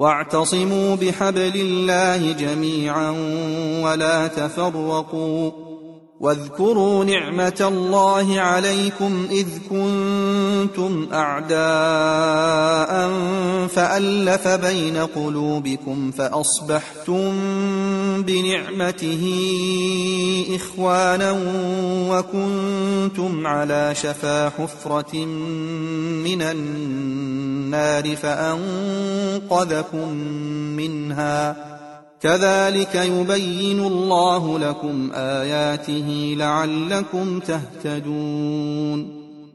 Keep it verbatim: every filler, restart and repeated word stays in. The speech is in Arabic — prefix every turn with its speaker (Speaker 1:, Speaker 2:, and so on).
Speaker 1: واعتصموا بحبل الله جميعا ولا تفرقوا واذكروا نعمة الله عليكم إذ كنتم أعداء فألف بين قلوبكم فأصبحتم بنعمته إخوانا وكنتم على شفا حفرة من النار فأنقذكم منها كذلك يبين الله لكم آياته لعلكم تهتدون